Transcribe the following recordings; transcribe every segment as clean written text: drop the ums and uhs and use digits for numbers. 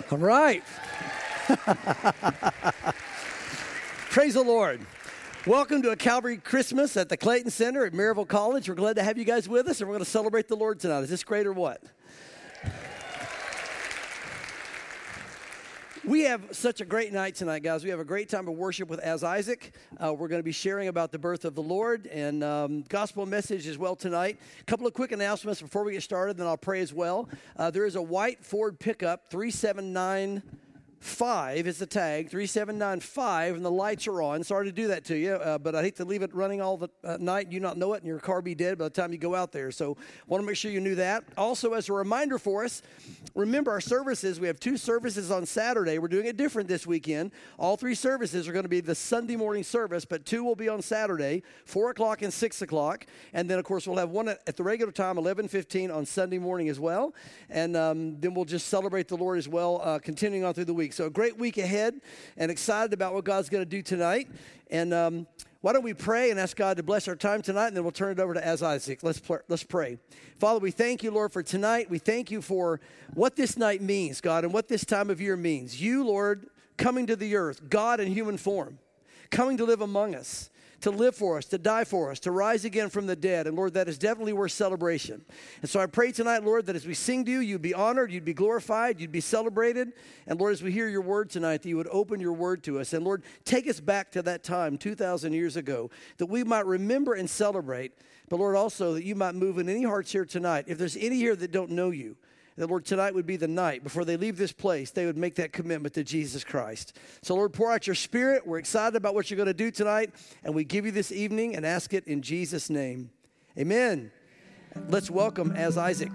All right. Praise the Lord. Welcome to a Calvary Christmas at the Clayton Center at Maryville College. We're glad to have you guys with us, and we're going to celebrate the Lord tonight. Is this great or what? We have such a great night tonight, guys. We have a great time of worship with As Isaac. We're going to be sharing about the birth of the Lord and gospel message as well tonight. A couple of quick announcements before we get started, then I'll pray as well. There is a white Ford pickup, 3795 is the tag, 3795, and the lights are on. Sorry to do that to you, but I hate to leave it running all the night and you not know it and your car be dead by the time you go out there. So want to make sure you knew that. Also, as a reminder for us, remember our services. We have 2 services on Saturday. We're doing it different this weekend. All 3 services are going to be the Sunday morning service, but 2 will be on Saturday, 4 o'clock and 6 o'clock. And then, of course, we'll have one at the regular time, 11:15 on Sunday morning as well. And then we'll just celebrate the Lord as well, continuing on through the week. So a great week ahead and excited about what God's going to do tonight. And why don't we pray and ask God to bless our time tonight, and then we'll turn it over to As Isaac. Let's pray. Father, we thank you, Lord, for tonight. We thank you for what this night means, God, and what this time of year means. You, Lord, coming to the earth, God in human form, coming to live among us, to live for us, to die for us, to rise again from the dead. And Lord, that is definitely worth celebration. And so I pray tonight, Lord, that as we sing to you, you'd be honored, you'd be glorified, you'd be celebrated. And Lord, as we hear your word tonight, that you would open your word to us. And Lord, take us back to that time 2,000 years ago, that we might remember and celebrate. But Lord, also that you might move in any hearts here tonight. If there's any here that don't know you, that, Lord, tonight would be the night. Before they leave this place, they would make that commitment to Jesus Christ. So, Lord, pour out your Spirit. We're excited about what you're going to do tonight, and we give you this evening and ask it in Jesus' name. Amen. Let's welcome As Isaac.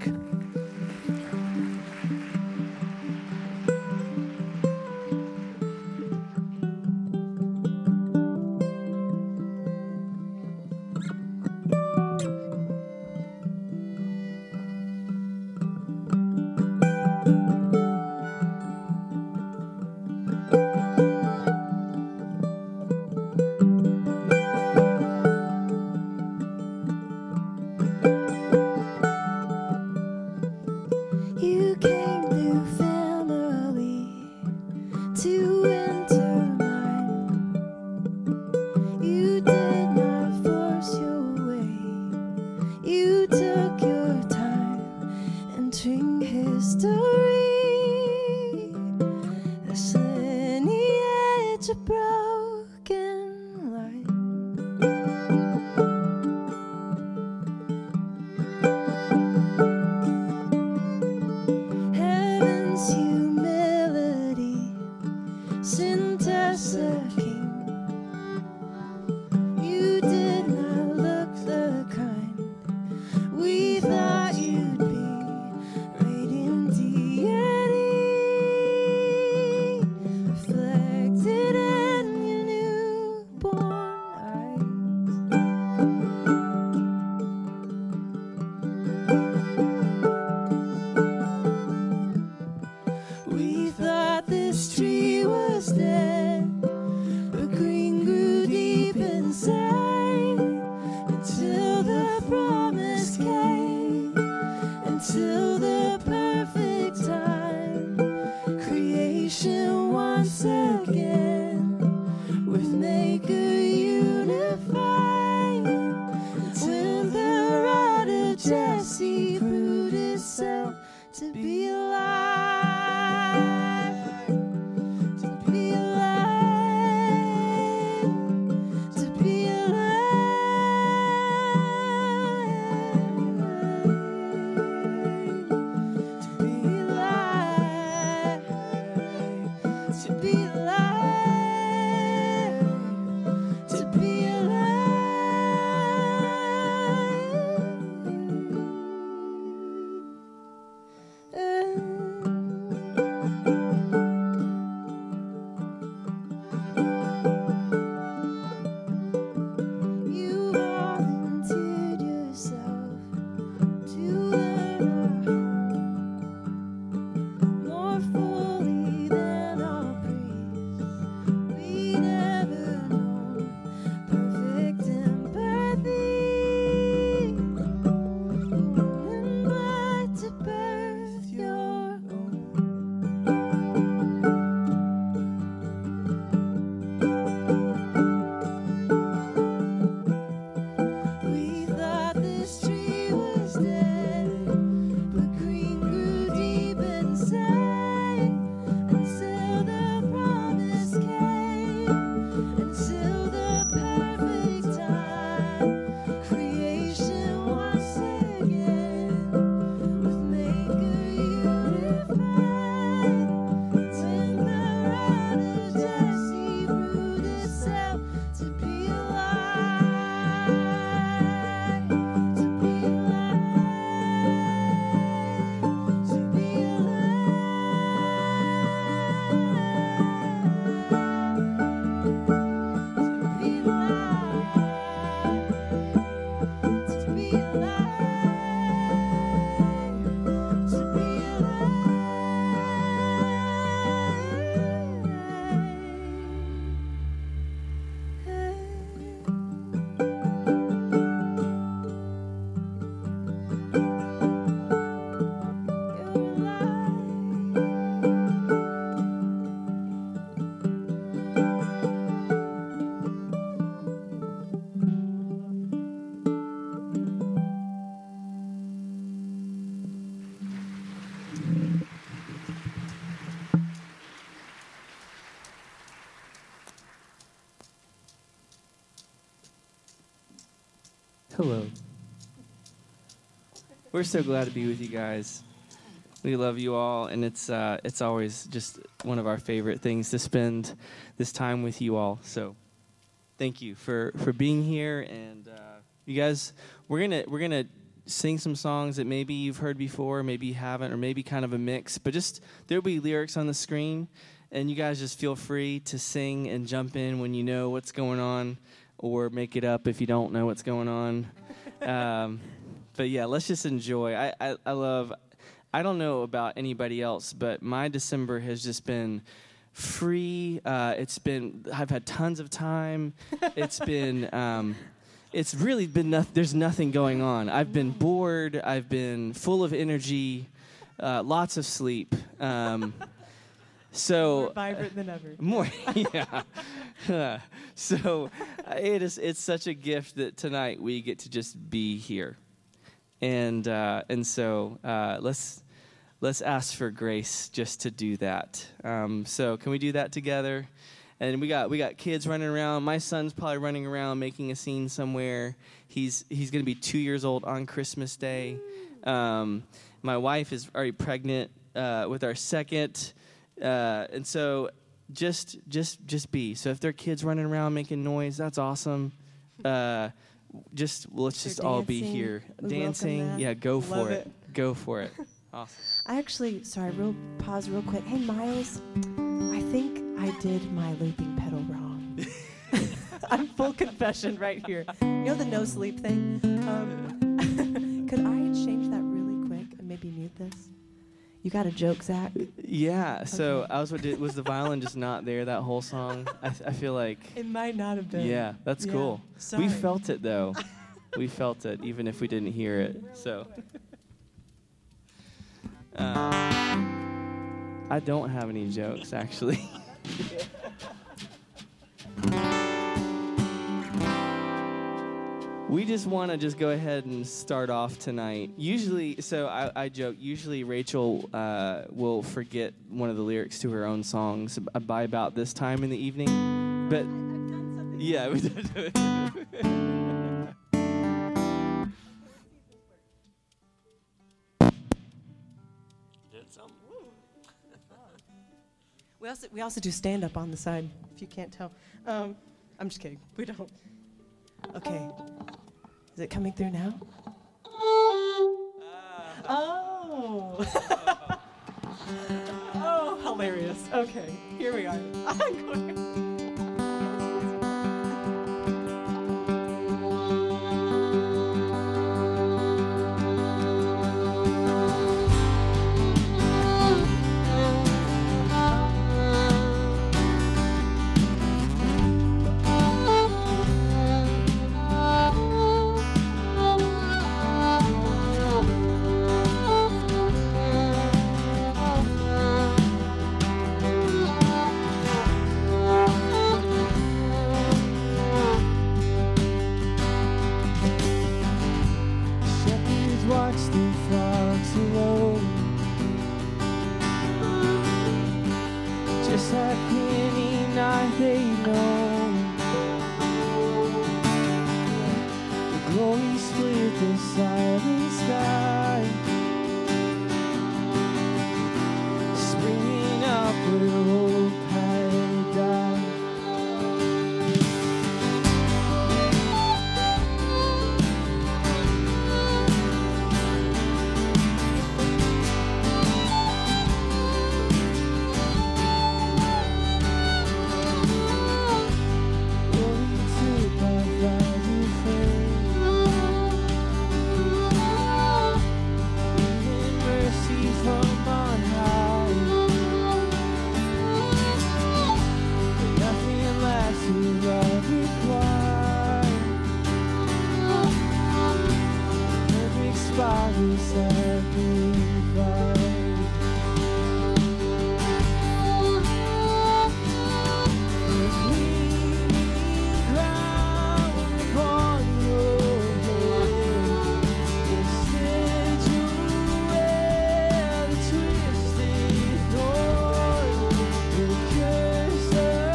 Hello. We're so glad to be with you guys. We love you all, and it's always just one of our favorite things to spend this time with you all. So, thank you for being here, and you guys, we're gonna sing some songs that maybe you've heard before, maybe you haven't, or maybe kind of a mix. But just there'll be lyrics on the screen, and you guys just feel free to sing and jump in when you know what's going on, or make it up if you don't know what's going on. But yeah, let's just enjoy. I love. I don't know about anybody else, but my December has just been free. I've had tons of time. It's really been there's nothing going on. I've been bored. I've been full of energy, lots of sleep. So more vibrant than ever. More, yeah. So it's such a gift that tonight we get to just be here, and so let's ask for grace just to do that. So can we do that together? And we got kids running around. My son's probably running around making a scene somewhere. He's going to be 2 years old on Christmas Day. My wife is already pregnant with our second, and so just be. So if there are kids running around making noise, that's awesome. Let's just all be here dancing. Yeah, go for it. Go for it. Awesome. I actually, pause real quick. Hey, Miles, I think I did my looping pedal wrong. I'm full confession right here. You know the no sleep thing? Could I change that really quick and maybe mute this? You got a joke, Zach? Yeah, so okay. Was the violin just not there that whole song? I feel like... It might not have been. Yeah, that's cool. Sorry. We felt it, though. We felt it, even if we didn't hear it, so... I don't have any jokes, actually. We just want to go ahead and start off tonight. Usually, so I joke, usually Rachel will forget one of the lyrics to her own songs by about this time in the evening. But, yeah. We also do stand-up on the side, if you can't tell. I'm just kidding. We don't. Okay. Is it coming through now? Oh. Oh, hilarious. Okay, here we are.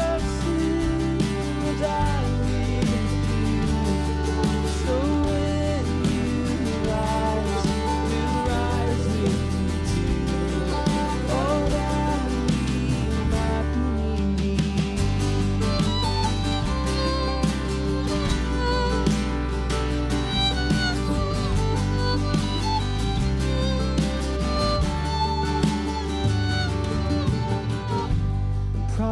So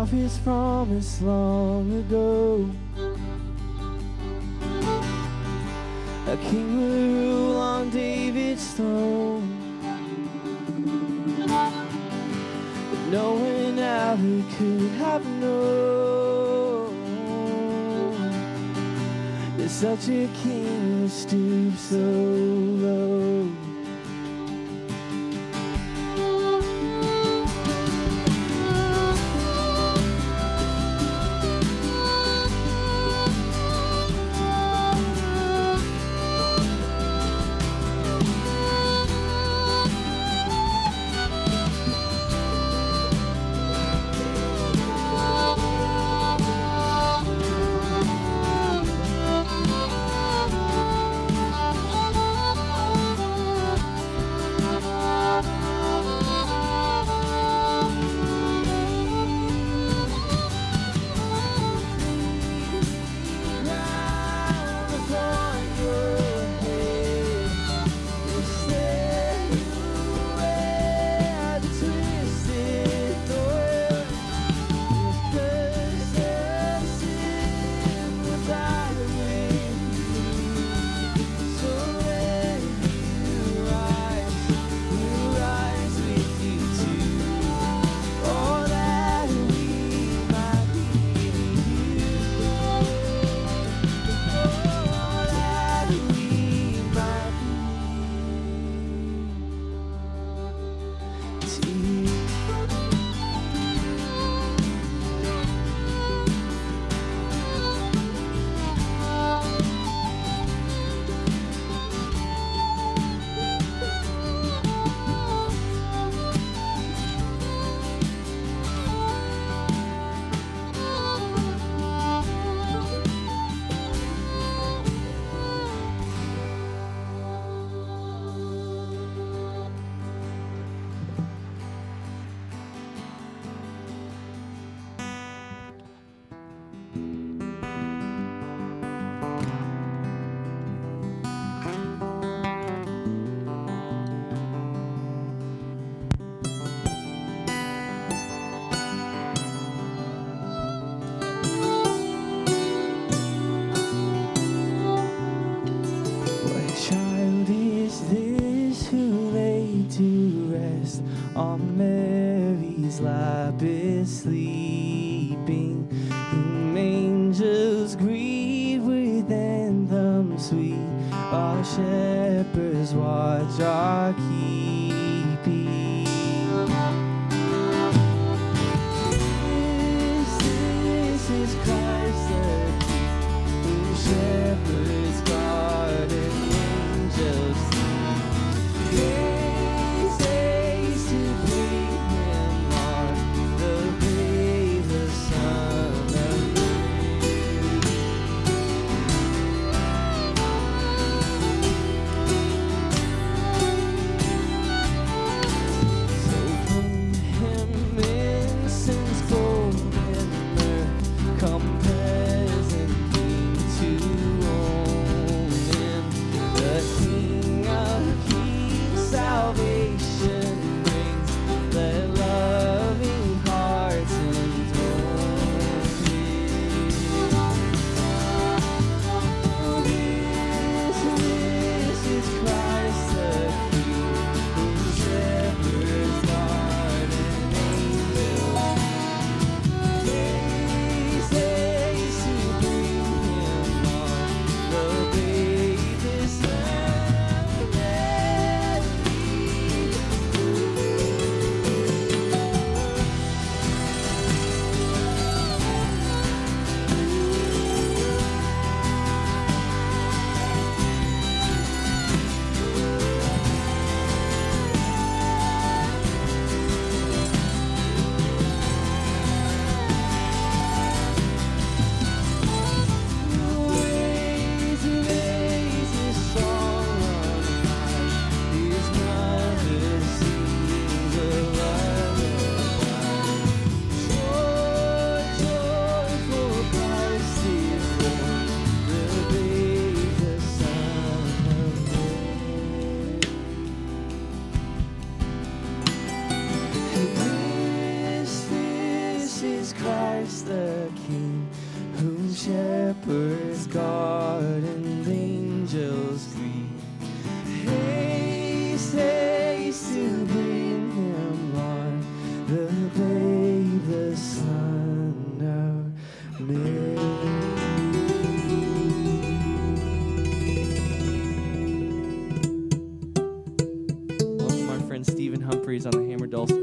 prophets promised long ago. A king will rule on David's throne. But no one ever could have known that such a king would stoop so low. On Mary's lap is sleeping, whom angels greet with anthems sweet, while shepherds watch our keeping. This is Christ the King, whom shepherds guard and angels sleep. shepherds guard and angels greet. Haste, haste to bring him Lord, the babe, the Son of Mary. Welcome our friend Stephen Humphreys on the hammer dulcimer.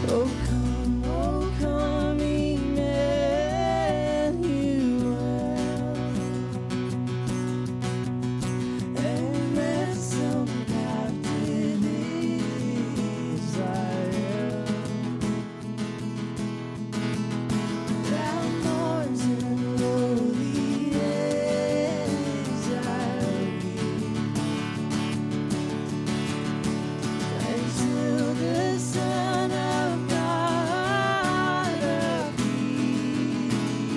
O come, Emmanuel, and ransom captive Israel. Thou mourns and lowly Israel, until the Son of God appear.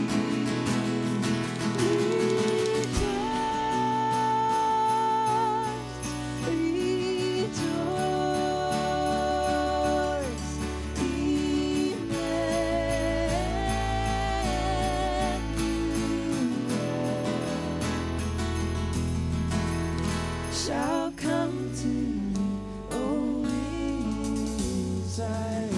Rejoice, Emmanuel shall come to me, O Israel.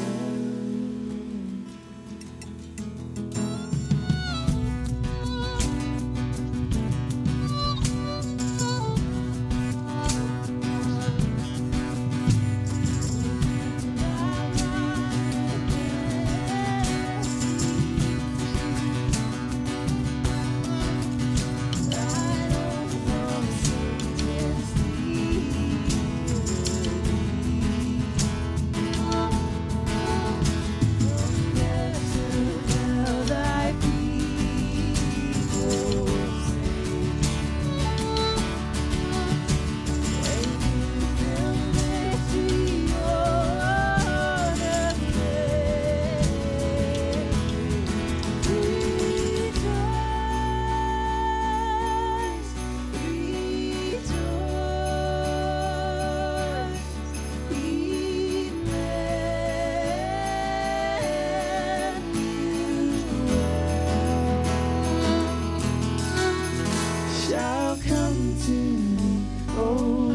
Shall come to me, O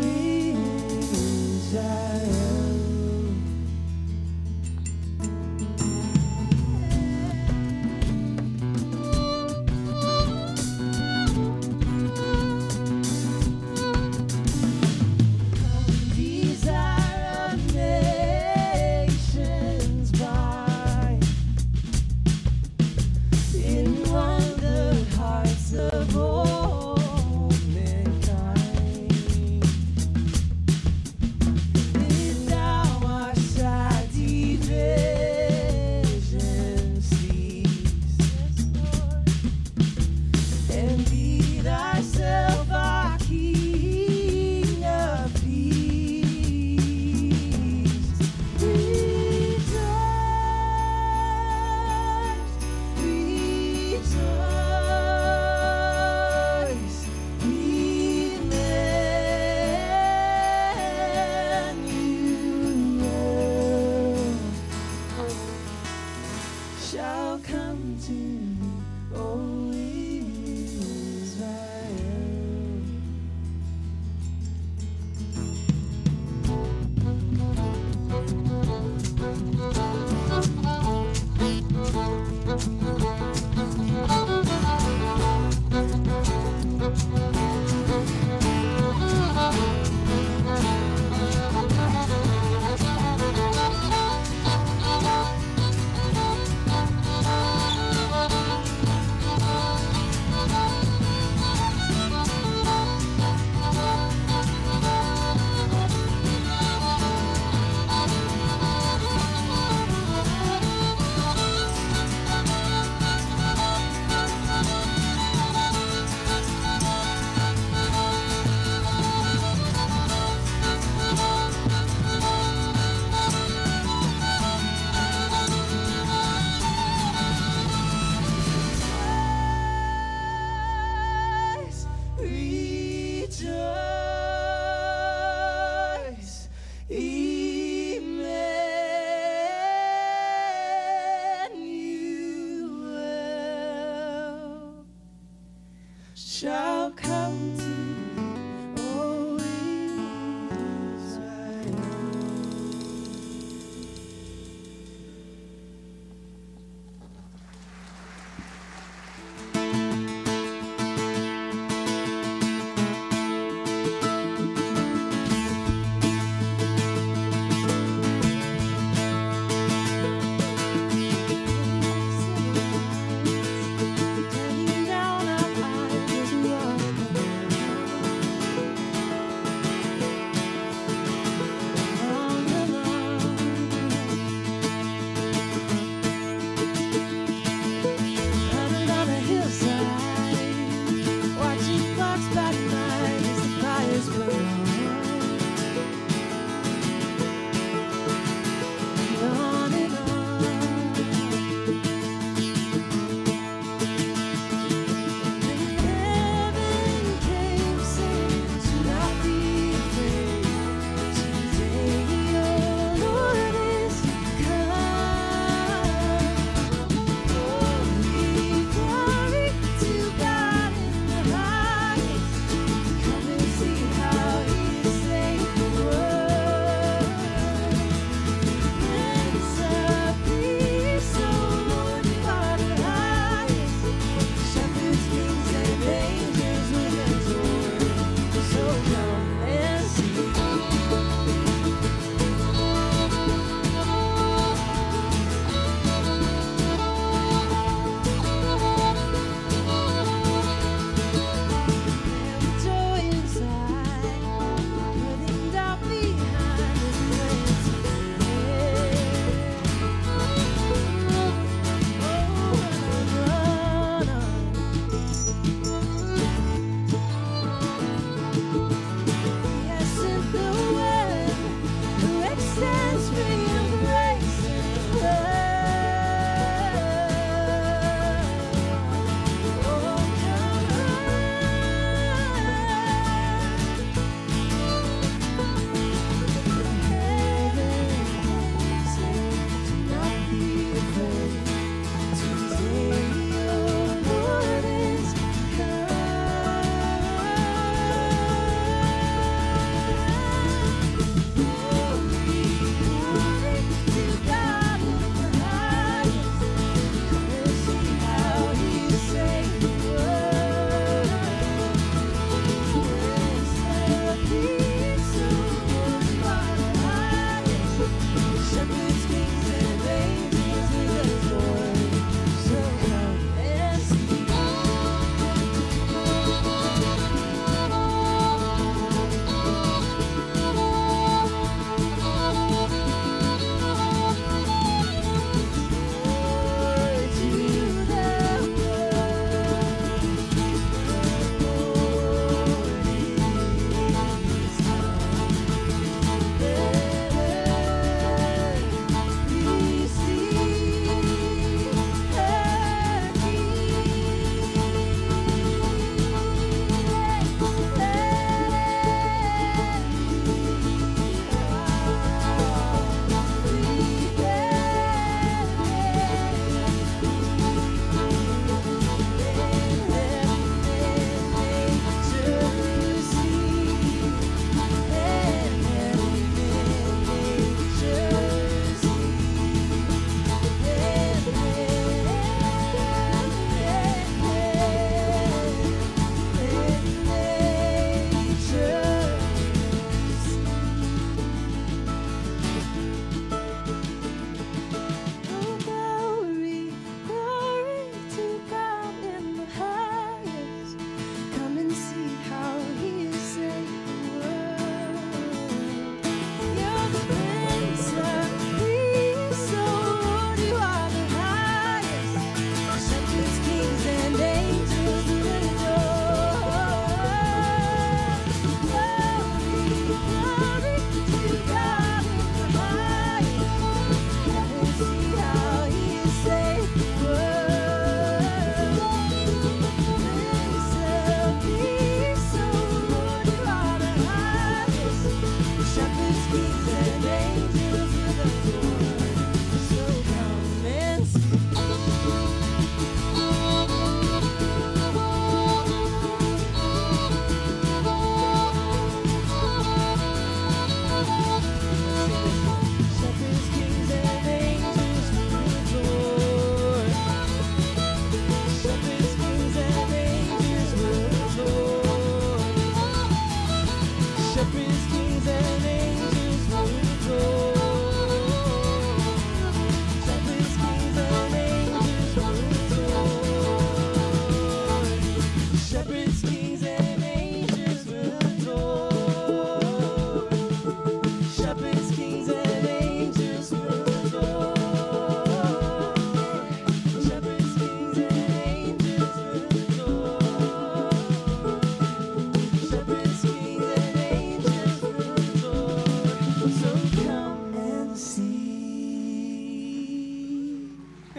Israel. Desire of nations by, in one the hearts of all mankind. If thou art sad, division cease, and be thyself our King of peace. Rejoice, Emmanuel shall come to me, O Israel. Rejoice, Emmanuel shall come to me, O Israel.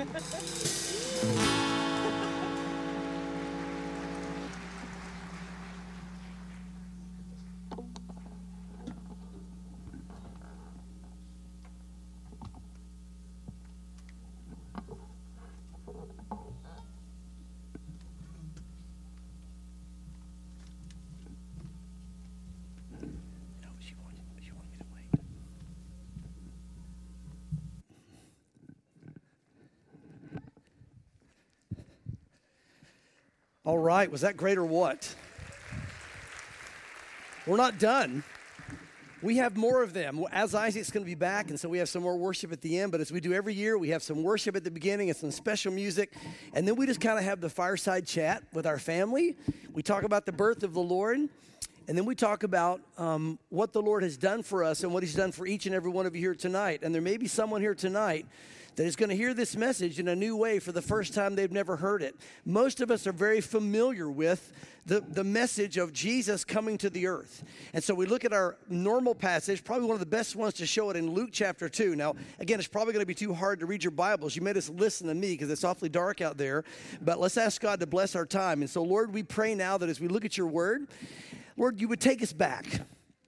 She wanted me to wait. All right, was that great or what? We're not done. We have more of them. As Isaac's going to be back, and so we have some more worship at the end, but as we do every year, we have some worship at the beginning and some special music, and then we just kind of have the fireside chat with our family. We talk about the birth of the Lord, and then we talk about what the Lord has done for us and what he's done for each and every one of you here tonight. And there may be someone here tonight that is going to hear this message in a new way for the first time they've never heard it. Most of us are very familiar with the message of Jesus coming to the earth. And so we look at our normal passage, probably one of the best ones to show it in Luke chapter 2. Now, again, it's probably going to be too hard to read your Bibles. You may just listen to me because it's awfully dark out there. But let's ask God to bless our time. And so, Lord, we pray now that as we look at your word, Lord, you would take us back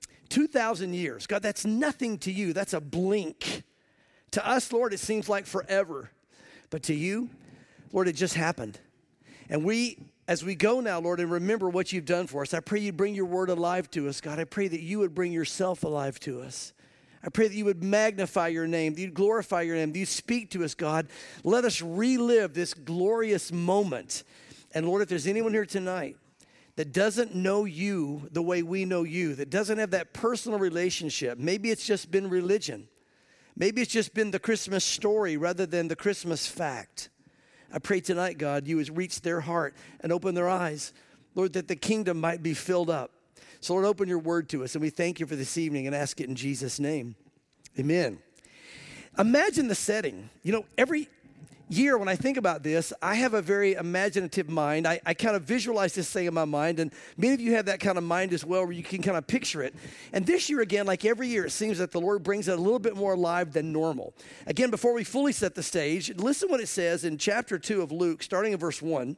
2,000 years. God, that's nothing to you. That's a blink. To us, Lord, it seems like forever. But to you, Lord, it just happened. And as we go now, Lord, and remember what you've done for us, I pray you bring your word alive to us, God. I pray that you would bring yourself alive to us. I pray that you would magnify your name, that you'd glorify your name, that you'd speak to us, God. Let us relive this glorious moment. And Lord, if there's anyone here tonight that doesn't know you the way we know you, that doesn't have that personal relationship, maybe it's just been religion. Maybe it's just been the Christmas story rather than the Christmas fact. I pray tonight, God, you would reach their heart and open their eyes, Lord, that the kingdom might be filled up. So, Lord, open your word to us, and we thank you for this evening and ask it in Jesus' name. Amen. Imagine the setting. You know, every year when I think about this, I have a very imaginative mind. I kind of visualize this thing in my mind, and many of you have that kind of mind as well where you can kind of picture it. And this year, again, like every year, it seems that the Lord brings it a little bit more alive than normal. Again, before we fully set the stage, listen what it says in chapter 2 of Luke, starting in verse 1.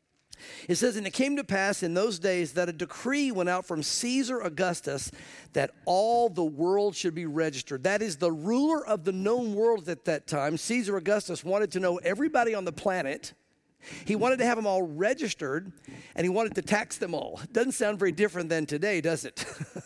It says, "And it came to pass in those days that a decree went out from Caesar Augustus that all the world should be registered." That is the ruler of the known world at that time. Caesar Augustus wanted to know everybody on the planet. He wanted to have them all registered, and he wanted to tax them all. Doesn't sound very different than today, does it?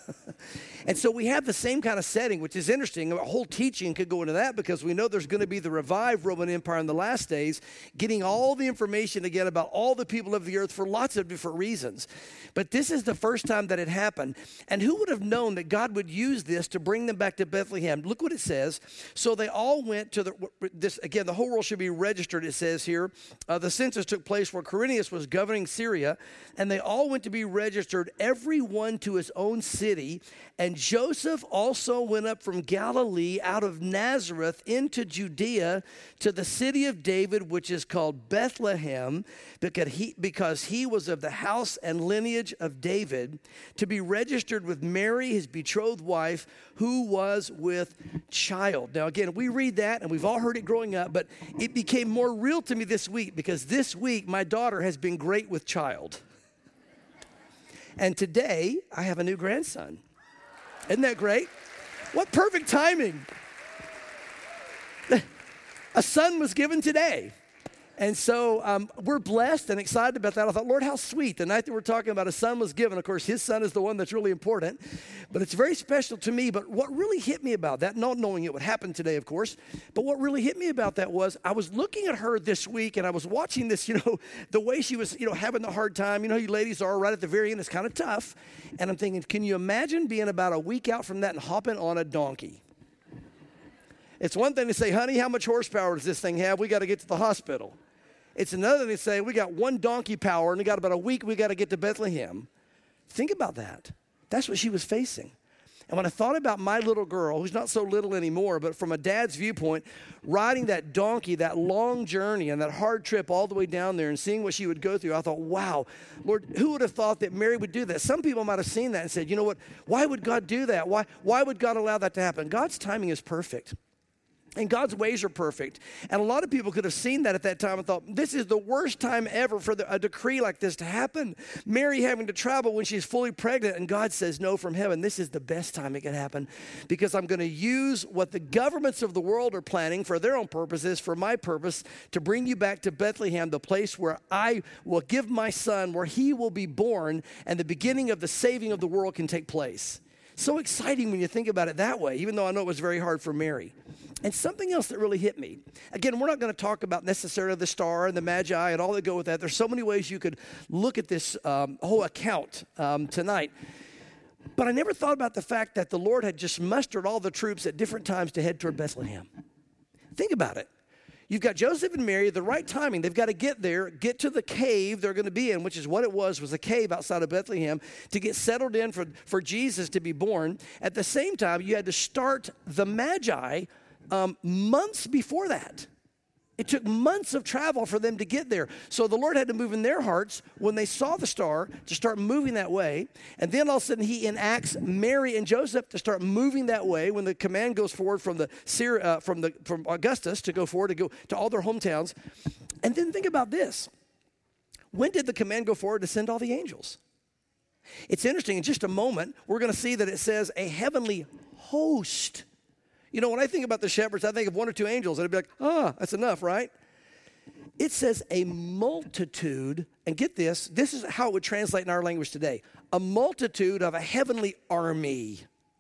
And so we have the same kind of setting, which is interesting. A whole teaching could go into that because we know there's going to be the revived Roman Empire in the last days, getting all the information again about all the people of the earth for lots of different reasons. But this is the first time that it happened. And who would have known that God would use this to bring them back to Bethlehem? Look what it says. So they all went to this, again, the whole world should be registered, it says here. The census took place where Quirinius was governing Syria, and they all went to be registered, every one to his own city. And Joseph also went up from Galilee out of Nazareth into Judea to the city of David, which is called Bethlehem, because he was of the house and lineage of David, to be registered with Mary, his betrothed wife, who was with child. Now, again, we read that, and we've all heard it growing up, but it became more real to me this week because this week my daughter has been great with child. And today, I have a new grandson. Isn't that great? What perfect timing. A son was given today. And so we're blessed and excited about that. I thought, Lord, how sweet. The night that we're talking about a son was given, of course, his son is the one that's really important. But it's very special to me. But what really hit me about that, not knowing it would happen today, of course, but what really hit me about that was I was looking at her this week and I was watching this, the way she was, having the hard time. You know, you ladies are right at the very end. It's kind of tough. And I'm thinking, can you imagine being about a week out from that and hopping on a donkey? It's one thing to say, honey, how much horsepower does this thing have? We got to get to the hospital. It's another thing to say, we got one donkey power, and we got about a week, we got to get to Bethlehem. Think about that. That's what she was facing. And when I thought about my little girl, who's not so little anymore, but from a dad's viewpoint, riding that donkey, that long journey and that hard trip all the way down there and seeing what she would go through, I thought, wow, Lord, who would have thought that Mary would do that? Some people might have seen that and said, you know what, why would God do that? Why would God allow that to happen? God's timing is perfect. And God's ways are perfect. And a lot of people could have seen that at that time and thought, this is the worst time ever for a decree like this to happen. Mary having to travel when she's fully pregnant. And God says, no, from heaven, this is the best time it can happen, because I'm going to use what the governments of the world are planning for their own purposes, for my purpose, to bring you back to Bethlehem, the place where I will give my son, where he will be born, and the beginning of the saving of the world can take place. So exciting when you think about it that way, even though I know it was very hard for Mary. And something else that really hit me. Again, we're not going to talk about necessarily the star and the magi and all that go with that. There's so many ways you could look at this whole account tonight. But I never thought about the fact that the Lord had just mustered all the troops at different times to head toward Bethlehem. Think about it. You've got Joseph and Mary, the right timing. They've got to get there, get to the cave they're going to be in, which is what it was a cave outside of Bethlehem, to get settled in for Jesus to be born. At the same time, you had to start the Magi months before that. It took months of travel for them to get there. So the Lord had to move in their hearts when they saw the star to start moving that way. And then all of a sudden he enacts Mary and Joseph to start moving that way when the command goes forward from Augustus to go forward to go to all their hometowns. And then think about this. When did the command go forward to send all the angels? It's interesting. In just a moment, we're going to see that it says a heavenly host. You know, when I think about the shepherds, I think of one or two angels, and I'd be like, that's enough, right? It says a multitude, and get this is how it would translate in our language today. A multitude of a heavenly army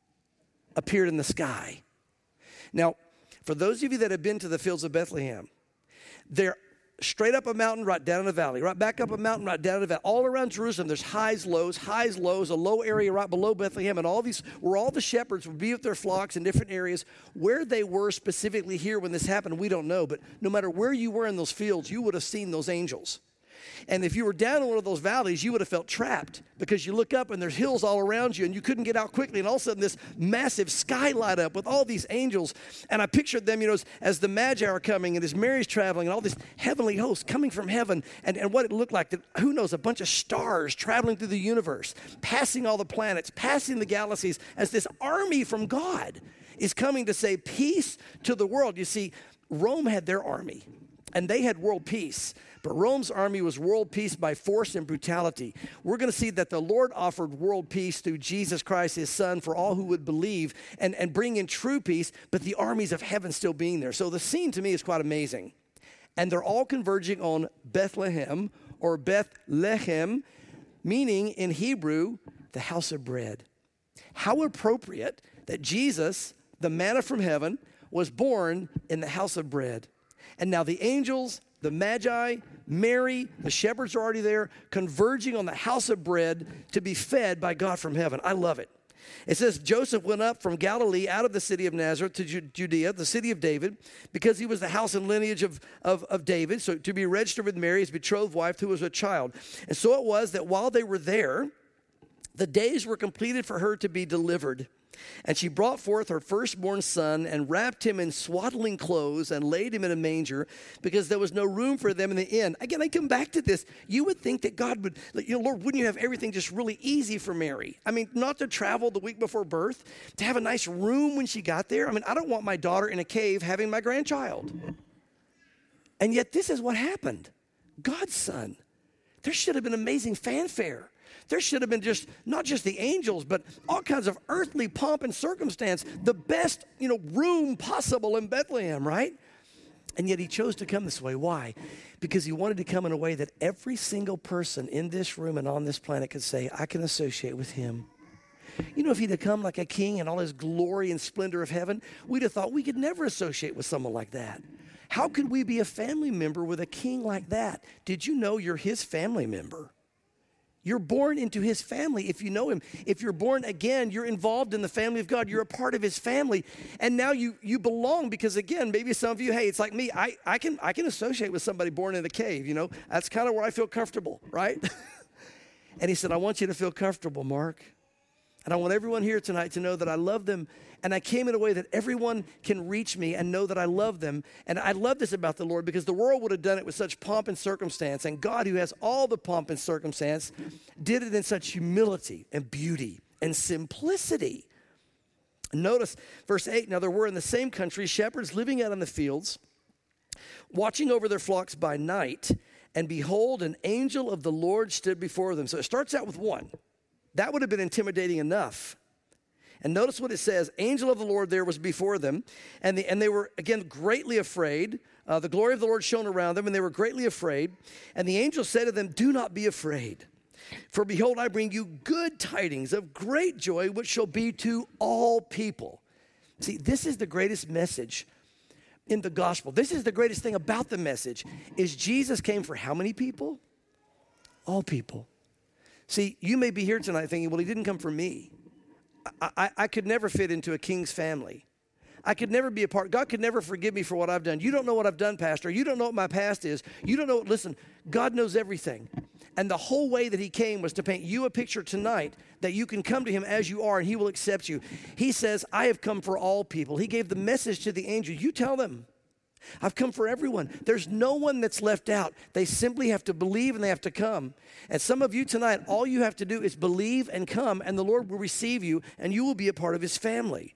appeared in the sky. Now, for those of you that have been to the fields of Bethlehem, they're straight up a mountain, right down in a valley, right back up a mountain, right down in a valley. All around Jerusalem, there's highs, lows, a low area right below Bethlehem, and all these, where all the shepherds would be with their flocks in different areas. Where they were specifically here when this happened, we don't know, but no matter where you were in those fields, you would have seen those angels. And if you were down in one of those valleys, you would have felt trapped, because you look up and there's hills all around you and you couldn't get out quickly. And all of a sudden this massive sky light up with all these angels. And I pictured them, as the Magi are coming and as Mary's traveling and all this heavenly hosts coming from heaven, and what it looked like, that, who knows, a bunch of stars traveling through the universe, passing all the planets, passing the galaxies, as this army from God is coming to say peace to the world. You see, Rome had their army and they had world peace. But Rome's army was world peace by force and brutality. We're going to see that the Lord offered world peace through Jesus Christ, his son, for all who would believe and bring in true peace, but the armies of heaven still being there. So the scene to me is quite amazing. And they're all converging on Bethlehem, or Bethlehem, meaning in Hebrew, the house of bread. How appropriate that Jesus, the manna from heaven, was born in the house of bread. And now the angels, the Magi, Mary, the shepherds are already there, converging on the house of bread to be fed by God from heaven. I love it. It says Joseph went up from Galilee out of the city of Nazareth to Judea, the city of David, because he was the house and lineage of David, so to be registered with Mary, his betrothed wife, who was a child. And so it was that while they were there, the days were completed for her to be delivered. And she brought forth her firstborn son and wrapped him in swaddling clothes and laid him in a manger, because there was no room for them in the inn. Again, I come back to this. You would think that God would, Lord, wouldn't you have everything just really easy for Mary? I mean, not to travel the week before birth, to have a nice room when she got there. I mean, I don't want my daughter in a cave having my grandchild. And yet this is what happened. God's son. There should have been amazing fanfare. There should have been not just the angels, but all kinds of earthly pomp and circumstance, the best, room possible in Bethlehem, right? And yet he chose to come this way. Why? Because he wanted to come in a way that every single person in this room and on this planet could say, I can associate with him. If he'd have come like a king in all his glory and splendor of heaven, we'd have thought we could never associate with someone like that. How could we be a family member with a king like that? Did you know you're his family member? You're born into his family if you know him. If you're born again, you're involved in the family of God. You're a part of his family. And now you belong, because, again, maybe some of you, hey, it's like me. I can associate with somebody born in a cave, That's kind of where I feel comfortable, right? And he said, I want you to feel comfortable, Mark. And I want everyone here tonight to know that I love them. And I came in a way that everyone can reach me and know that I love them. And I love this about the Lord, because the world would have done it with such pomp and circumstance. And God, who has all the pomp and circumstance, did it in such humility and beauty and simplicity. Notice verse 8, now there were in the same country shepherds living out in the fields, watching over their flocks by night, and behold, an angel of the Lord stood before them. So it starts out with one. That would have been intimidating enough. And notice what it says, angel of the Lord there was before them, and they were, again, greatly afraid. The glory of the Lord shone around them, and they were greatly afraid. And the angel said to them, do not be afraid. For behold, I bring you good tidings of great joy, which shall be to all people. See, this is the greatest message in the gospel. This is the greatest thing about the message, is Jesus came for how many people? All people. See, you may be here tonight thinking, well, he didn't come for me. I could never fit into a king's family. I could never be a part. God could never forgive me for what I've done. You don't know what I've done, Pastor. You don't know what my past is. You don't know. Listen, God knows everything. And the whole way that he came was to paint you a picture tonight that you can come to him as you are and he will accept you. He says, I have come for all people. He gave the message to the angel. You tell them. I've come for everyone. There's no one that's left out. They simply have to believe and they have to come. And some of you tonight, all you have to do is believe and come, and the Lord will receive you, and you will be a part of his family.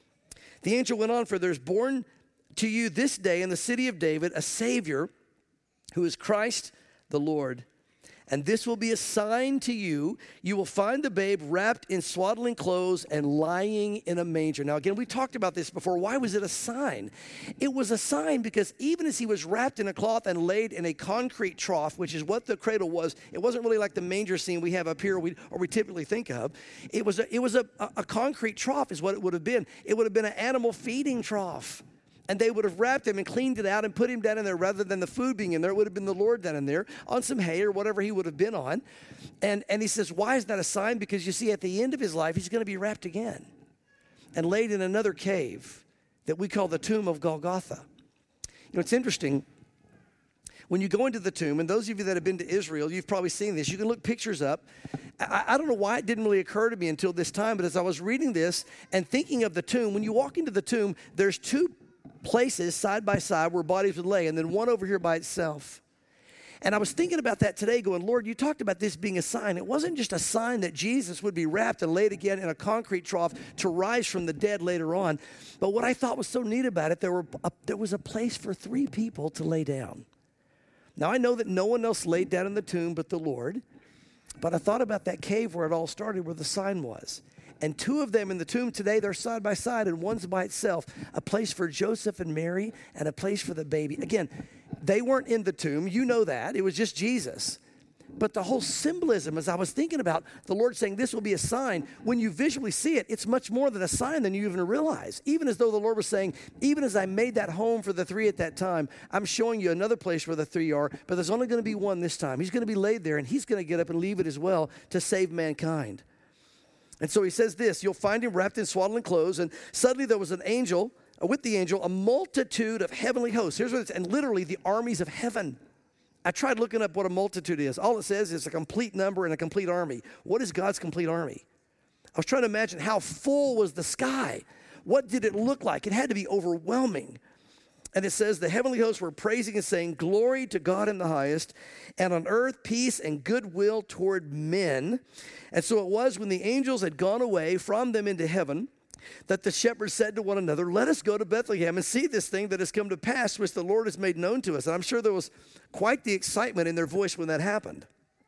The angel went on, for there's born to you this day in the city of David a Savior who is Christ the Lord. And this will be a sign to you. You will find the babe wrapped in swaddling clothes and lying in a manger. Now, again, we talked about this before. Why was it a sign? It was a sign because even as he was wrapped in a cloth and laid in a concrete trough, which is what the cradle was, it wasn't really like the manger scene we have up here or we typically think of. It was a concrete trough is what it would have been. It would have been an animal feeding trough. And they would have wrapped him and cleaned it out and put him down in there rather than the food being in there. It would have been the Lord down in there on some hay or whatever he would have been on. And he says, why is that a sign? Because you see, at the end of his life, he's going to be wrapped again and laid in another cave that we call the tomb of Golgotha. You know, it's interesting. When you go into the tomb, and those of you that have been to Israel, you've probably seen this. You can look pictures up. I don't know why it didn't really occur to me until this time, but as I was reading this and thinking of the tomb, when you walk into the tomb, there's two places side by side where bodies would lay, and then one over here by itself. And I was thinking about that today, going, Lord, you talked about this being a sign. It wasn't just a sign that Jesus would be wrapped and laid again in a concrete trough to rise from the dead later on. But what I thought was so neat about it, there was a place for 3 people to lay down. Now, I know that no one else laid down in the tomb but the Lord, but I thought about that cave where it all started, where the sign was. And 2 of them in the tomb today, they're side by side, and one's by itself, a place for Joseph and Mary and a place for the baby. Again, they weren't in the tomb. You know that. It was just Jesus. But the whole symbolism, as I was thinking about the Lord saying this will be a sign, when you visually see it, it's much more than a sign than you even realize. Even as though the Lord was saying, even as I made that home for the 3 at that time, I'm showing you another place where the 3 are, but there's only going to be one this time. He's going to be laid there, and he's going to get up and leave it as well to save mankind. And so he says this, you'll find him wrapped in swaddling clothes, and suddenly there was an angel, with the angel, a multitude of heavenly hosts. Here's what it's, and literally the armies of heaven. I tried looking up what a multitude is. All it says is a complete number and a complete army. What is God's complete army? I was trying to imagine how full was the sky. What did it look like? It had to be overwhelming. And it says, the heavenly hosts were praising and saying, glory to God in the highest, and on earth peace and goodwill toward men. And so it was when the angels had gone away from them into heaven, that the shepherds said to one another, let us go to Bethlehem and see this thing that has come to pass, which the Lord has made known to us. And I'm sure there was quite the excitement in their voice when that happened.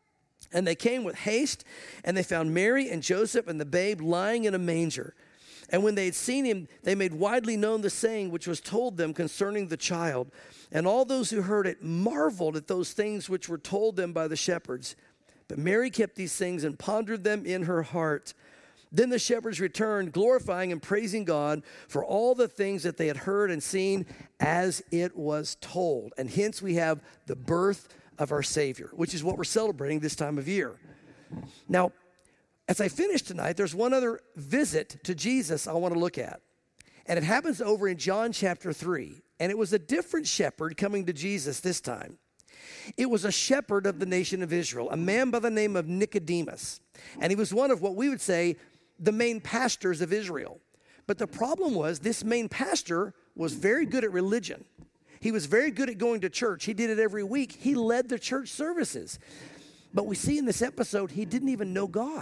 And they came with haste, and they found Mary and Joseph and the babe lying in a manger. And when they had seen him, they made widely known the saying which was told them concerning the child. And all those who heard it marveled at those things which were told them by the shepherds. But Mary kept these things and pondered them in her heart. Then the shepherds returned, glorifying and praising God for all the things that they had heard and seen as it was told. And hence we have the birth of our Savior, which is what we're celebrating this time of year. Now, as I finish tonight, there's one other visit to Jesus I want to look at. And it happens over in John chapter 3. And it was a different shepherd coming to Jesus this time. It was a shepherd of the nation of Israel, a man by the name of Nicodemus. And he was one of what we would say the main pastors of Israel. But the problem was this main pastor was very good at religion. He was very good at going to church. He did it every week. He led the church services. But we see in this episode, he didn't even know God.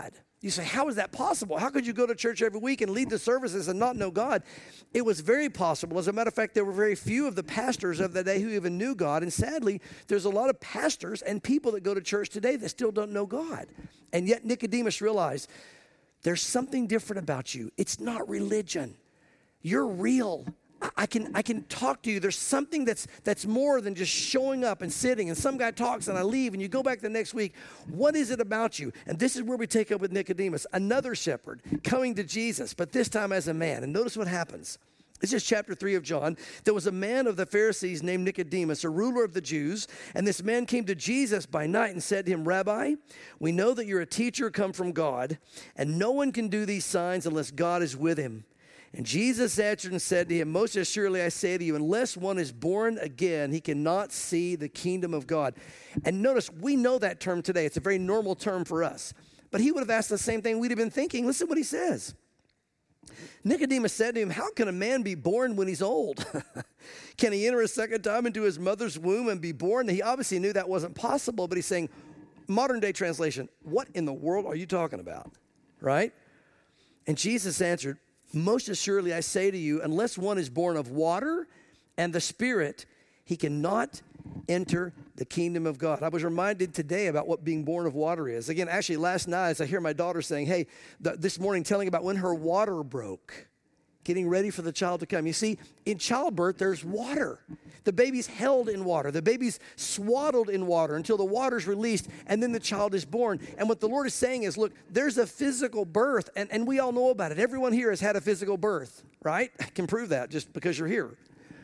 You say, how is that possible? How could you go to church every week and lead the services and not know God? It was very possible. As a matter of fact, there were very few of the pastors of the day who even knew God. And sadly, there's a lot of pastors and people that go to church today that still don't know God. And yet Nicodemus realized there's something different about you. It's not religion. You're real. I can talk to you. There's something that's more than just showing up and sitting, and some guy talks and I leave and you go back the next week. What is it about you? And this is where we take up with Nicodemus, another shepherd coming to Jesus, but this time as a man. And notice what happens. This is chapter 3 of John. There was a man of the Pharisees named Nicodemus, a ruler of the Jews, and this man came to Jesus by night and said to him, Rabbi, we know that you're a teacher come from God, and no one can do these signs unless God is with him. And Jesus answered and said to him, most assuredly I say to you, unless one is born again, he cannot see the kingdom of God. And notice, we know that term today. It's a very normal term for us. But he would have asked the same thing we'd have been thinking. Listen what he says. Nicodemus said to him, how can a man be born when he's old? Can he enter a second time into his mother's womb and be born? He obviously knew that wasn't possible, but he's saying, modern day translation, what in the world are you talking about? Right? And Jesus answered, most assuredly I say to you, unless one is born of water and the Spirit, he cannot enter the kingdom of God. I was reminded today about what being born of water is. Again, actually last night as I hear my daughter saying, hey, this morning telling about when her water broke, getting ready for the child to come. You see, in childbirth, there's water. The baby's held in water. The baby's swaddled in water until the water's released, and then the child is born. And what the Lord is saying is, look, there's a physical birth, and we all know about it. Everyone here has had a physical birth, right? I can prove that just because you're here.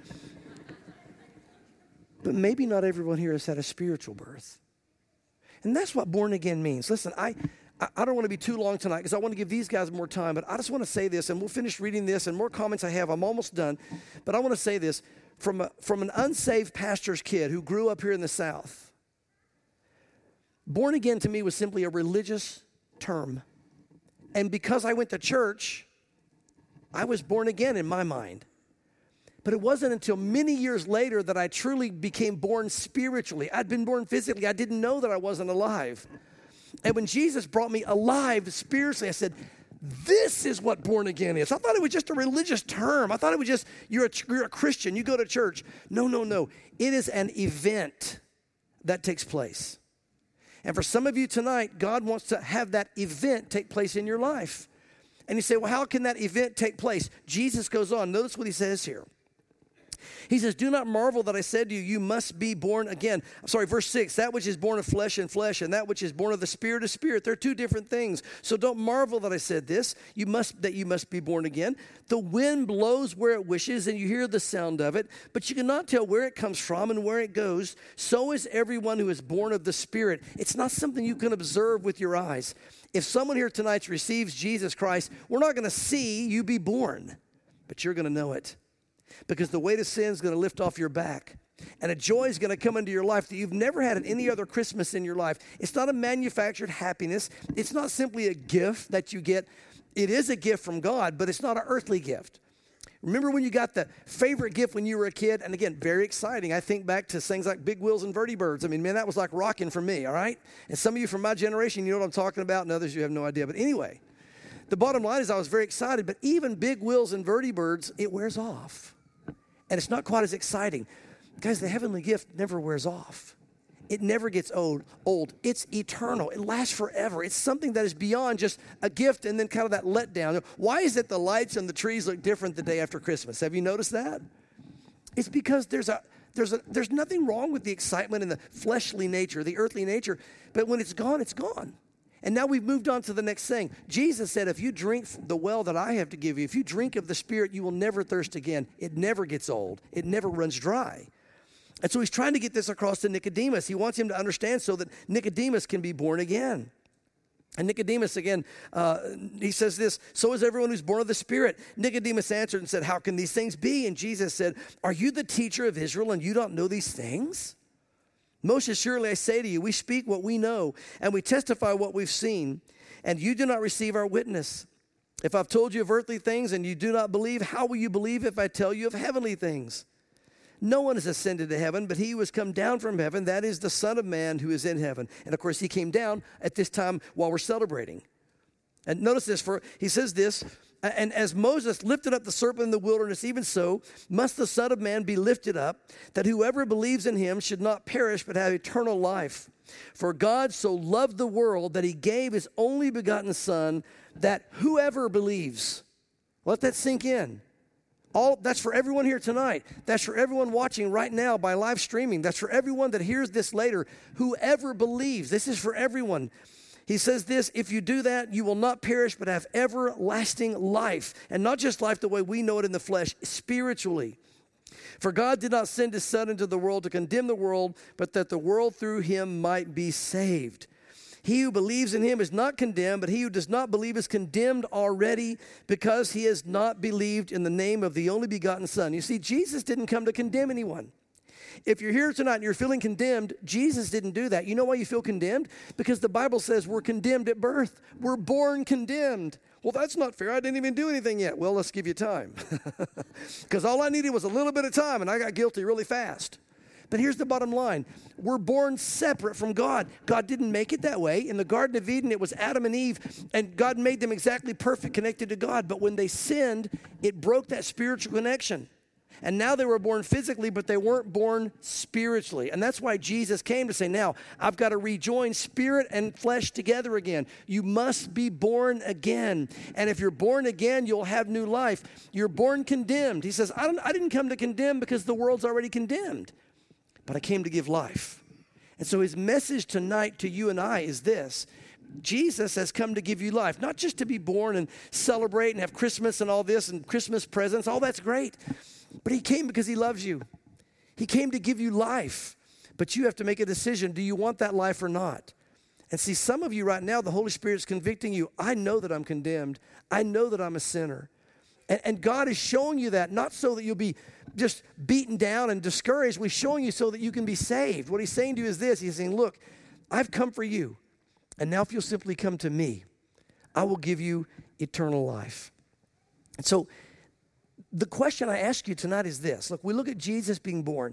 But maybe not everyone here has had a spiritual birth. And that's what born again means. Listen, I don't want to be too long tonight because I want to give these guys more time, but I just want to say this, and we'll finish reading this, and more comments I have. I'm almost done. But I want to say this. From an unsaved pastor's kid who grew up here in the South, born again to me was simply a religious term. And because I went to church, I was born again in my mind. But it wasn't until many years later that I truly became born spiritually. I'd been born physically. I didn't know that I wasn't alive. And when Jesus brought me alive spiritually, I said, this is what born again is. I thought it was just a religious term. I thought it was just, you're a Christian, you go to church. No. It is an event that takes place. And for some of you tonight, God wants to have that event take place in your life. And you say, well, how can that event take place? Jesus goes on. Notice what he says here. He says, do not marvel that I said to you, you must be born again. Verse 6, that which is born of flesh and flesh, and that which is born of the Spirit is spirit. They're two different things. So don't marvel that I said this, you must be born again. The wind blows where it wishes, and you hear the sound of it, but you cannot tell where it comes from and where it goes. So is everyone who is born of the Spirit. It's not something you can observe with your eyes. If someone here tonight receives Jesus Christ, we're not going to see you be born, but you're going to know it. Because the weight of sin is going to lift off your back. And a joy is going to come into your life that you've never had at any other Christmas in your life. It's not a manufactured happiness. It's not simply a gift that you get. It is a gift from God, but it's not an earthly gift. Remember when you got the favorite gift when you were a kid? And again, very exciting. I think back to things like Big Wheels and Vertibirds. I mean, man, that was like rocking for me, all right? And some of you from my generation, you know what I'm talking about, and others, you have no idea. But anyway, the bottom line is I was very excited, but even Big Wheels and Vertibirds, it wears off. And it's not quite as exciting. Guys, the heavenly gift never wears off. It never gets old. It's eternal. It lasts forever. It's something that is beyond just a gift and then kind of that letdown. Why is it the lights and the trees look different the day after Christmas? Have you noticed that? It's because there's nothing wrong with the excitement and the fleshly nature, the earthly nature. But when it's gone, it's gone. And now we've moved on to the next thing. Jesus said, if you drink the well that I have to give you, if you drink of the Spirit, you will never thirst again. It never gets old. It never runs dry. And so he's trying to get this across to Nicodemus. He wants him to understand so that Nicodemus can be born again. And Nicodemus, again, he says this, so is everyone who's born of the Spirit. Nicodemus answered and said, how can these things be? And Jesus said, are you the teacher of Israel and you don't know these things? Most assuredly I say to you, we speak what we know, and we testify what we've seen, and you do not receive our witness. If I've told you of earthly things and you do not believe, how will you believe if I tell you of heavenly things? No one has ascended to heaven, but he who has come down from heaven, that is the Son of Man who is in heaven. And of course, he came down at this time while we're celebrating. And notice this, for he says this, and as Moses lifted up the serpent in the wilderness, even so must the Son of Man be lifted up, that whoever believes in him should not perish but have eternal life. For God so loved the world that he gave his only begotten Son, that whoever believes, let that sink in. That's for everyone here tonight. That's for everyone watching right now by live streaming. That's for everyone that hears this later. Whoever believes, this is for everyone. He says this, if you do that, you will not perish but have everlasting life. And not just life the way we know it in the flesh, spiritually. For God did not send his Son into the world to condemn the world, but that the world through him might be saved. He who believes in him is not condemned, but he who does not believe is condemned already, because he has not believed in the name of the only begotten Son. You see, Jesus didn't come to condemn anyone. If you're here tonight and you're feeling condemned, Jesus didn't do that. You know why you feel condemned? Because the Bible says we're condemned at birth. We're born condemned. Well, that's not fair. I didn't even do anything yet. Well, let's give you time. Because all I needed was a little bit of time, and I got guilty really fast. But here's the bottom line. We're born separate from God. God didn't make it that way. In the Garden of Eden, it was Adam and Eve, and God made them exactly perfect, connected to God. But when they sinned, it broke that spiritual connection. And now they were born physically, but they weren't born spiritually. And that's why Jesus came to say, now, I've got to rejoin spirit and flesh together again. You must be born again. And if you're born again, you'll have new life. You're born condemned. He says, I didn't come to condemn because the world's already condemned, but I came to give life. And so his message tonight to you and I is this. Jesus has come to give you life, not just to be born and celebrate and have Christmas and all this and Christmas presents. All that's great. But he came because he loves you. He came to give you life. But you have to make a decision. Do you want that life or not? And see, some of you right now, the Holy Spirit's convicting you. I know that I'm condemned. I know that I'm a sinner. And God is showing you that, not so that you'll be just beaten down and discouraged. He's showing you so that you can be saved. What he's saying to you is this. He's saying, look, I've come for you. And now if you'll simply come to me, I will give you eternal life. And so the question I ask you tonight is this. Look, we look at Jesus being born.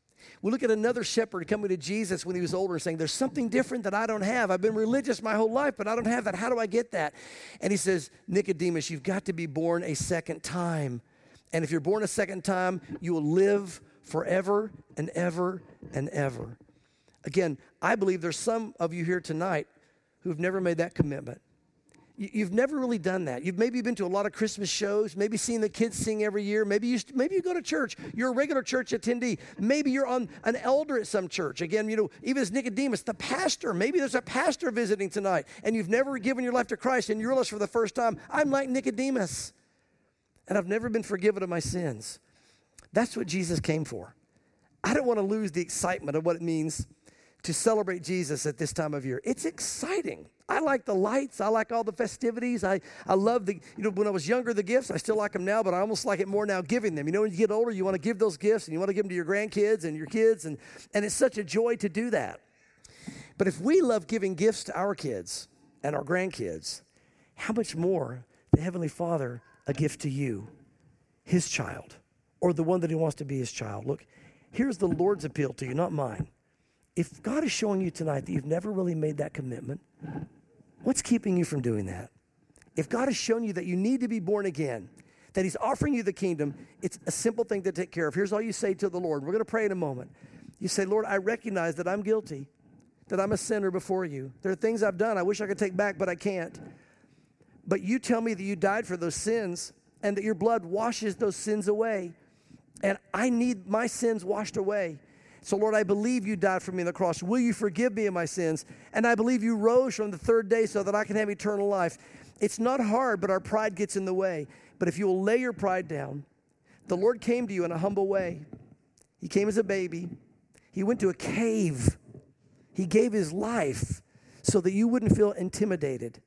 We look at another shepherd coming to Jesus when he was older and saying, there's something different that I don't have. I've been religious my whole life, but I don't have that. How do I get that? And he says, Nicodemus, you've got to be born a second time. And if you're born a second time, you will live forever and ever and ever. Again, I believe there's some of you here tonight who've never made that commitment. You've never really done that. You've maybe been to a lot of Christmas shows, maybe seen the kids sing every year. Maybe you go to church. You're a regular church attendee. Maybe you're an elder at some church. Again, even as Nicodemus, the pastor. Maybe there's a pastor visiting tonight, and you've never given your life to Christ, and you realize for the first time, I'm like Nicodemus, and I've never been forgiven of my sins. That's what Jesus came for. I don't want to lose the excitement of what it means to celebrate Jesus at this time of year. It's exciting. I like the lights. I like all the festivities. I love when I was younger, the gifts. I still like them now, but I almost like it more now giving them. When you get older, you want to give those gifts, and you want to give them to your grandkids and your kids, and it's such a joy to do that. But if we love giving gifts to our kids and our grandkids, how much more the Heavenly Father a gift to you, his child, or the one that he wants to be his child. Look, here's the Lord's appeal to you, not mine. If God is showing you tonight that you've never really made that commitment, what's keeping you from doing that? If God has shown you that you need to be born again, that he's offering you the kingdom, it's a simple thing to take care of. Here's all you say to the Lord. We're going to pray in a moment. You say, Lord, I recognize that I'm guilty, that I'm a sinner before you. There are things I've done I wish I could take back, but I can't. But you tell me that you died for those sins and that your blood washes those sins away. And I need my sins washed away. So, Lord, I believe you died for me on the cross. Will you forgive me of my sins? And I believe you rose from the third day so that I can have eternal life. It's not hard, but our pride gets in the way. But if you will lay your pride down, the Lord came to you in a humble way. He came as a baby. He went to a cave. He gave his life so that you wouldn't feel intimidated.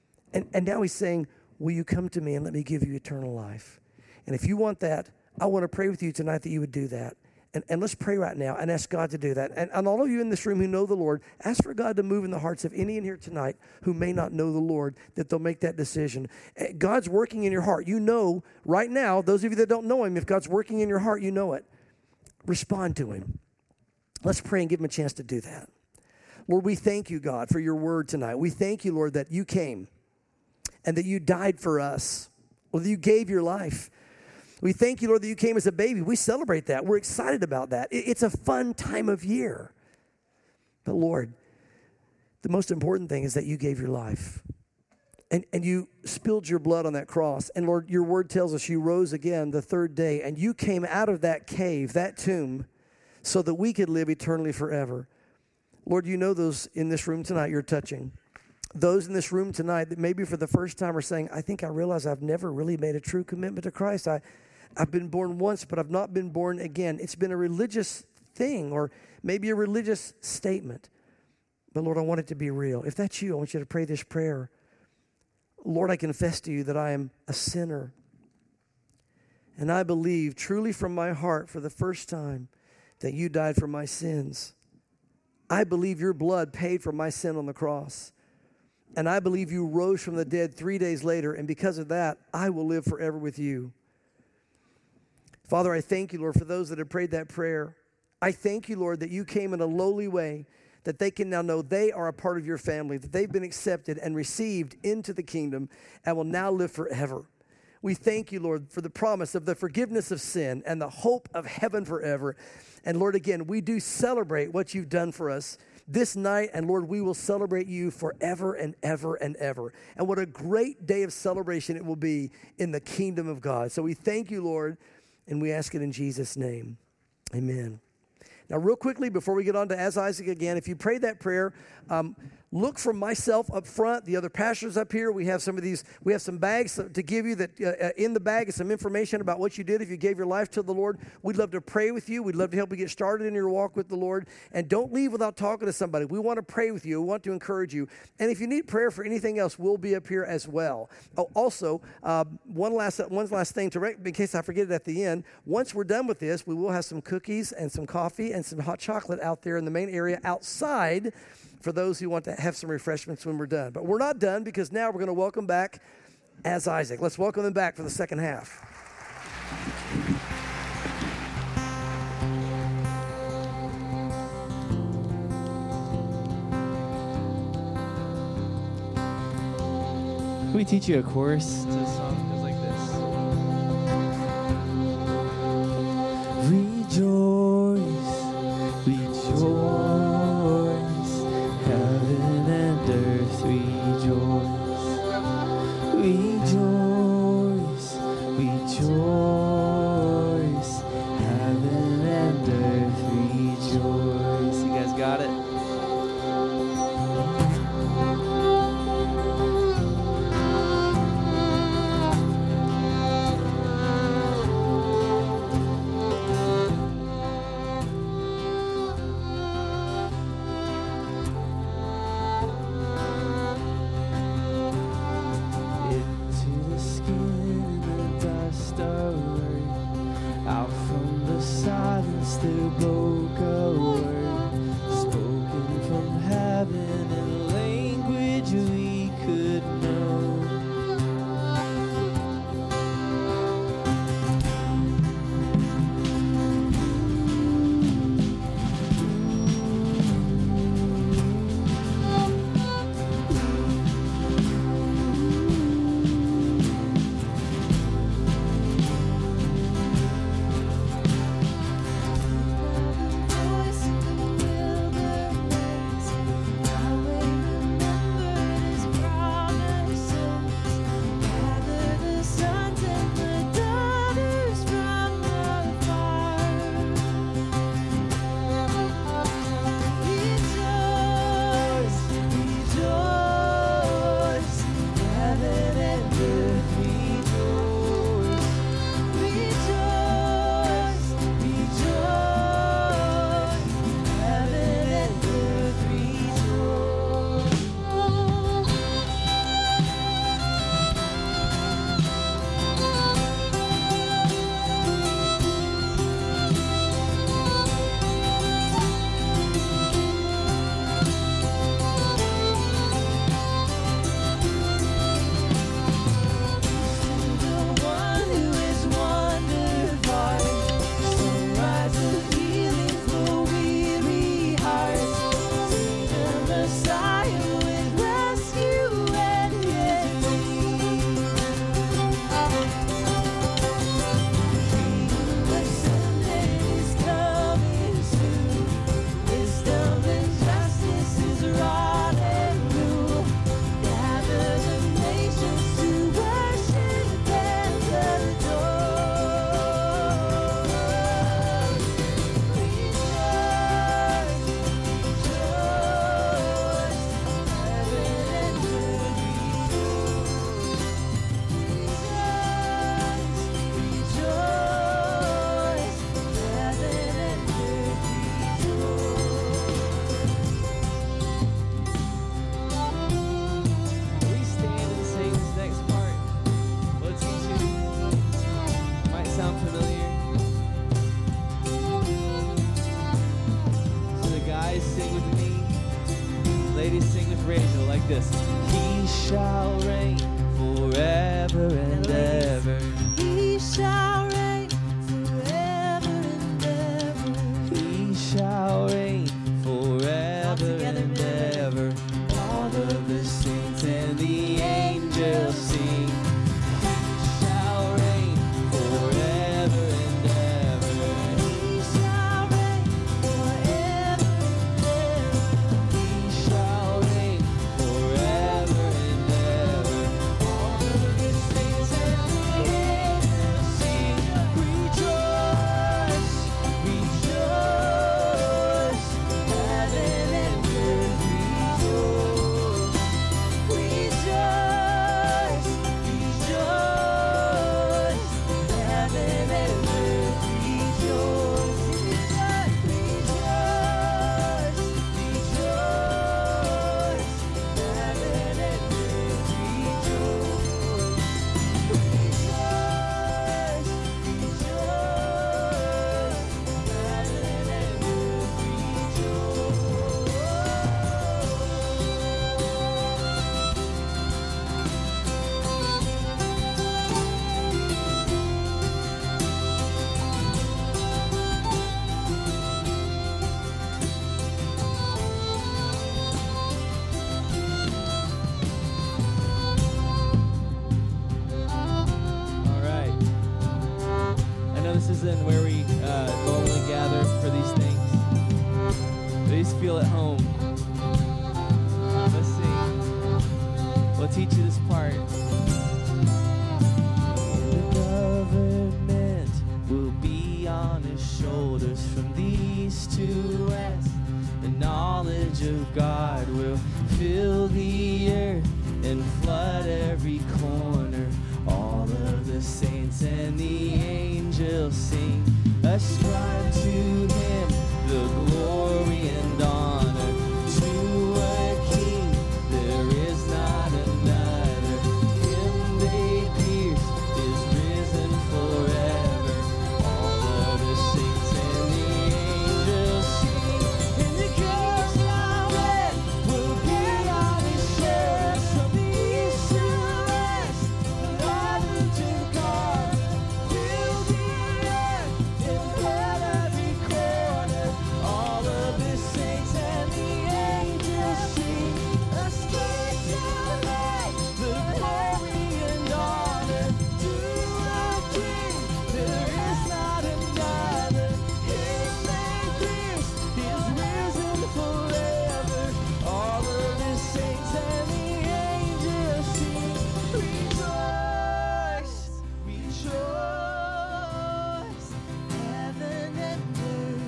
And now he's saying, will you come to me and let me give you eternal life? And if you want that, I want to pray with you tonight that you would do that. And let's pray right now and ask God to do that. And all of you in this room who know the Lord, ask for God to move in the hearts of any in here tonight who may not know the Lord, that they'll make that decision. God's working in your heart. You know right now, those of you that don't know him, if God's working in your heart, you know it. Respond to him. Let's pray and give him a chance to do that. Lord, we thank you, God, for your word tonight. We thank you, Lord, that you came and that you died for us, or that you gave your life. We thank you, Lord, that you came as a baby. We celebrate that. We're excited about that. It's a fun time of year. But Lord, the most important thing is that you gave your life. And you spilled your blood on that cross. And Lord, your word tells us you rose again the third day. And you came out of that cave, that tomb, so that we could live eternally forever. Lord, you know those in this room tonight you're touching. Those in this room tonight that maybe for the first time are saying, I think I realize I've never really made a true commitment to Christ. I've been born once, but I've not been born again. It's been a religious thing or maybe a religious statement. But Lord, I want it to be real. If that's you, I want you to pray this prayer. Lord, I confess to you that I am a sinner. And I believe truly from my heart for the first time that you died for my sins. I believe your blood paid for my sin on the cross. And I believe you rose from the dead 3 days later. And because of that, I will live forever with you. Father, I thank you, Lord, for those that have prayed that prayer. I thank you, Lord, that you came in a lowly way, that they can now know they are a part of your family, that they've been accepted and received into the kingdom and will now live forever. We thank you, Lord, for the promise of the forgiveness of sin and the hope of heaven forever. And Lord, again, we do celebrate what you've done for us this night. And Lord, we will celebrate you forever and ever and ever. And what a great day of celebration it will be in the kingdom of God. So we thank you, Lord, and we ask it in Jesus' name. Amen. Now, real quickly, before we get on to As Isaac again, if you prayed that prayer, look for myself up front, the other pastors up here. We have some of these, we have some bags to give you that in the bag is some information about what you did if you gave your life to the Lord. We'd love to pray with you. We'd love to help you get started in your walk with the Lord. And don't leave without talking to somebody. We want to pray with you. We want to encourage you. And if you need prayer for anything else, we'll be up here as well. Oh, also, one last thing in case I forget it at the end. Once we're done with this, we will have some cookies and some coffee and some hot chocolate out there in the main area outside for those who want to have some refreshments when we're done. But we're not done because now we're going to welcome back As Isaac. Let's welcome them back for the second half. Can we teach you a chorus to a song that goes like this? Rejoice, rejoice, heaven and earth rejoice. Rejoice, rejoice, heaven and earth rejoice. You guys got it? Out from the silence there broke a word, spoken Ladies, sing with Rachel like this. He shall reign forever and ever. He shall reign forever and ever. He shall reign forever and ever. All of the saints and the angels sing. He shall reign forever and ever. He shall reign forever and ever. He shall reign forever and ever. All of the saints and the angels sing. Rejoice, rejoice, heaven and earth rejoice. Rejoice, rejoice, heaven and earth rejoice. Rejoice, rejoice, heaven and earth rejoice. Rejoice, rejoice, heaven and earth All right. I know this isn't where we normally gather for these things, but just feel at home. Let's sing. We'll teach you this part. The government will be on his shoulders from the east to west. The knowledge of God will fill the earth and flood every corner. All of the saints and the angels sing. Ascribe to him the glory and honor. To a king there is not another. Him they pierced is risen forever. All of the saints and the angels sing. And the king shall reign, will be on his shoulders from the east to west. The knowledge of God fill the earth and flood every corner. All of the saints and the angels sing. Ascribe to him the glory and honor. To a king there is not another. Him they pierced is risen forever. All of the saints and the angels sing. Rejoice, rejoice, heaven and earth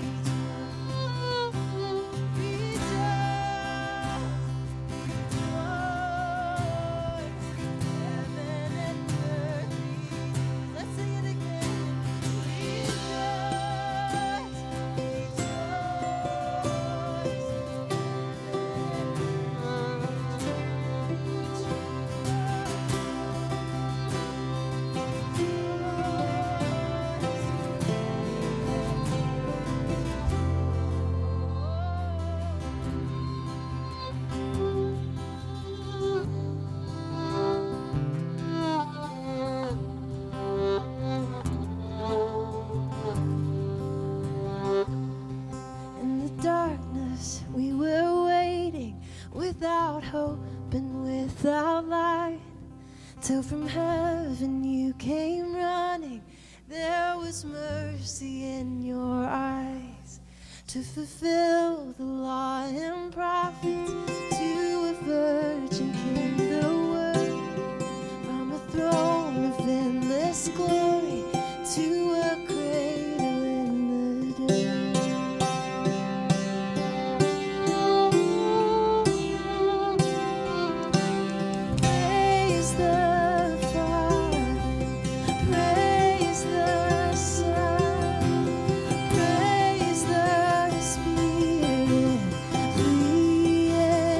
rejoice. Rejoice, heaven and earth rejoice. Let's sing it again. In the darkness, we were waiting without hope and without light. Till from heaven you came running. There was mercy in your eyes to fulfill the law and prophets. To a virgin came the word from a throne of endless glory to a cradle in the dirt. Praise the Father, praise the Son, praise the Spirit, free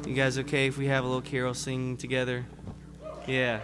You guys okay if we have a little carol singing together? Yeah.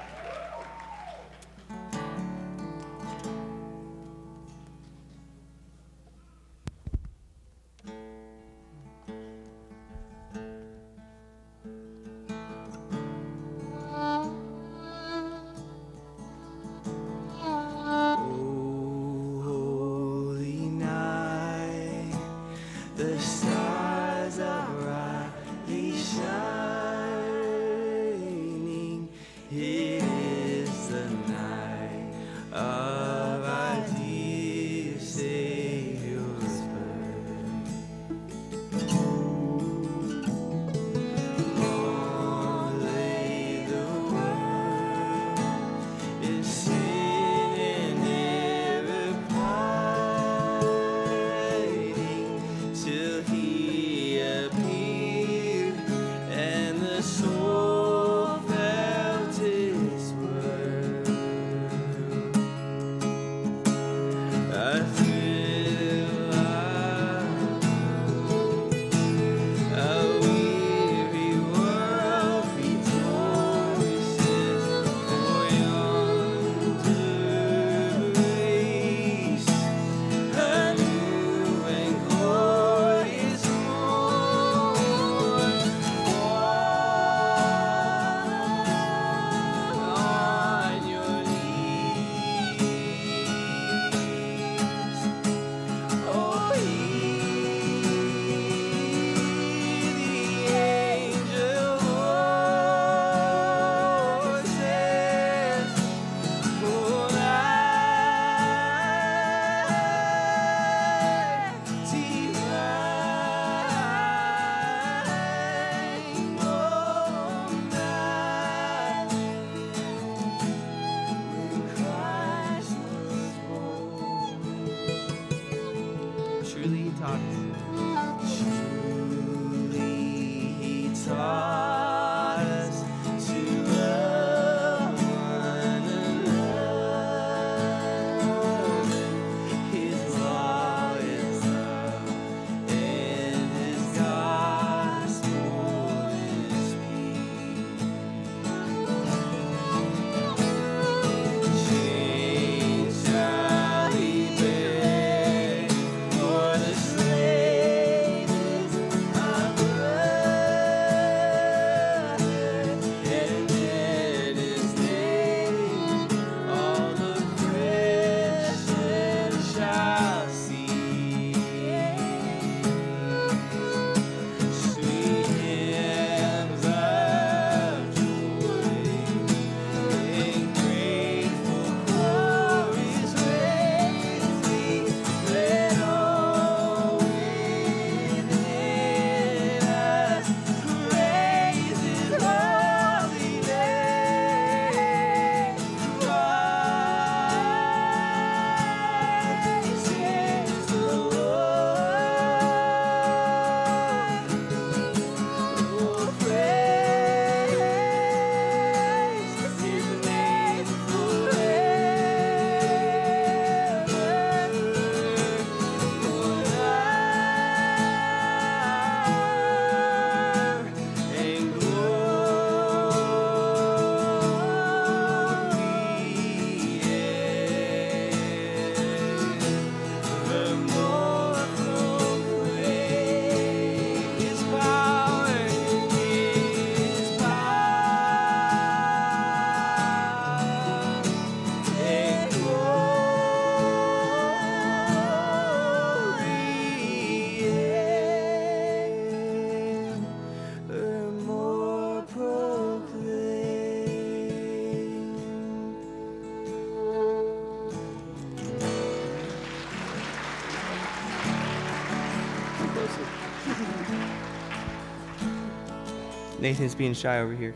Nathan's being shy over here.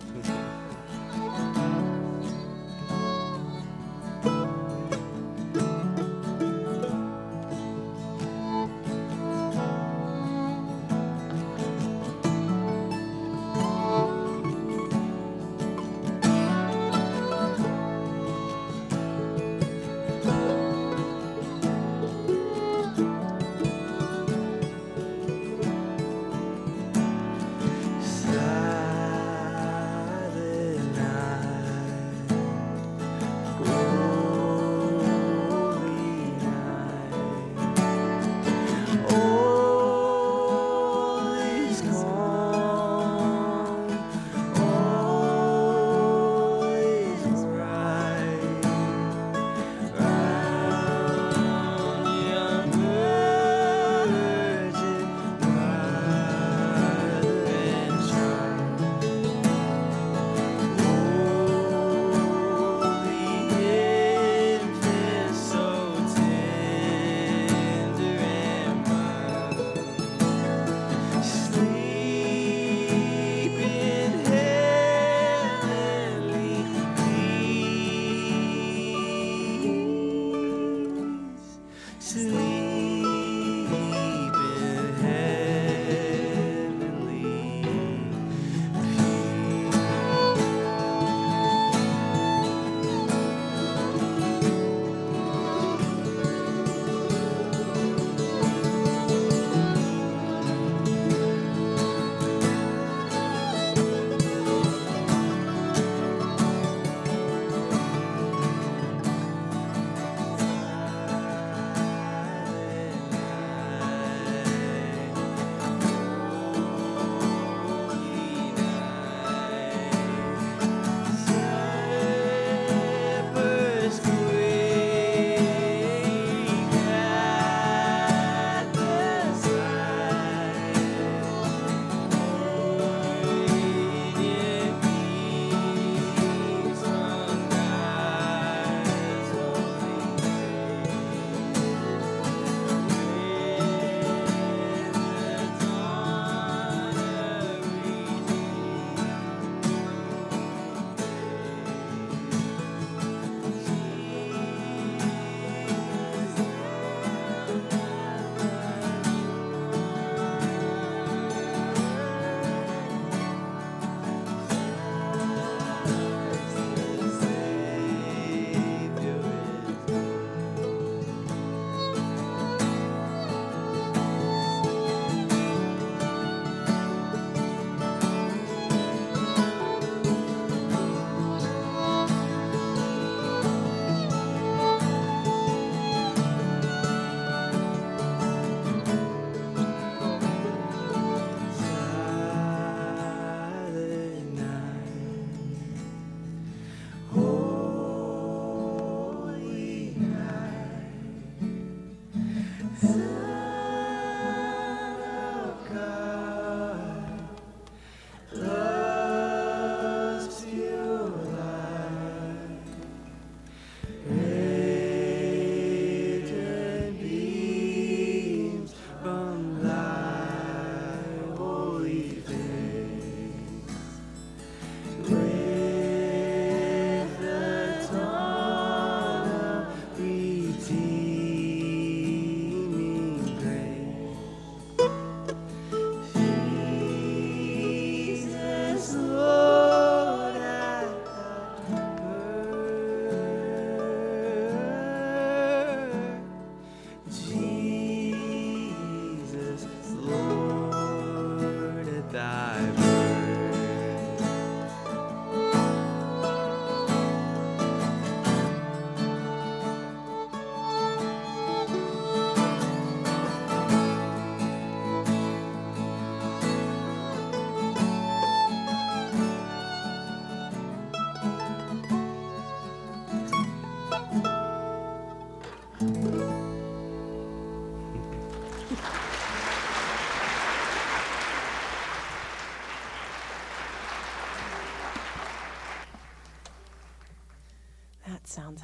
Silent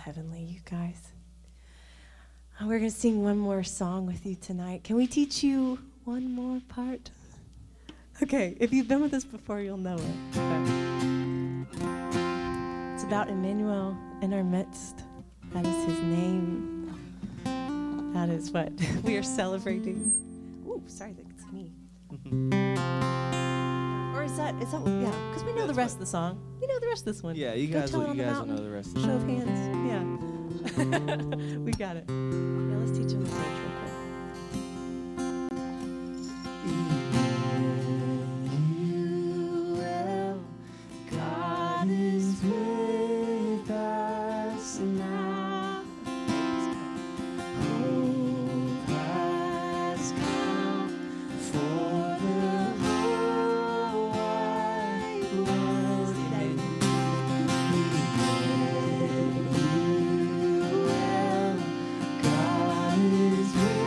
heavenly, you guys. We're going to sing one more song with you tonight. Can we teach you one more part? Okay, if you've been with us before, you'll know it. Okay. It's about Emmanuel in our midst. That is his name. That is what we are celebrating. Ooh, sorry, that's me. Or is that yeah, because we know the rest of the song. We know the rest of this one. Yeah, you guys will know the rest of the Show of hands. Yeah. We got it. Yeah, let's teach them the words real quick. Emmanuel, God is with us now. Hope has come for the whole wide world. God is with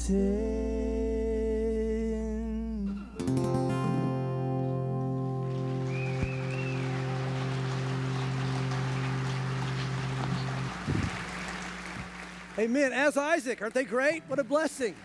Amen. As Isaac, aren't they great? What a blessing.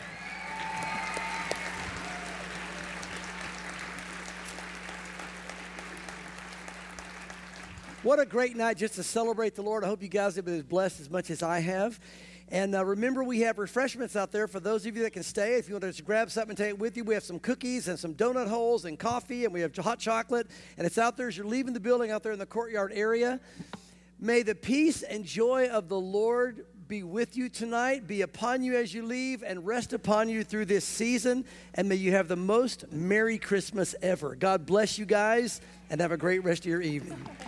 What a great night just to celebrate the Lord. I hope you guys have been as blessed as much as I have. And remember, we have refreshments out there for those of you that can stay. If you want to just grab something and take it with you, we have some cookies and some donut holes and coffee, and we have hot chocolate. And it's out there as you're leaving the building out there in the courtyard area. May the peace and joy of the Lord be with you tonight, be upon you as you leave, and rest upon you through this season. And may you have the most Merry Christmas ever. God bless you guys, and have a great rest of your evening.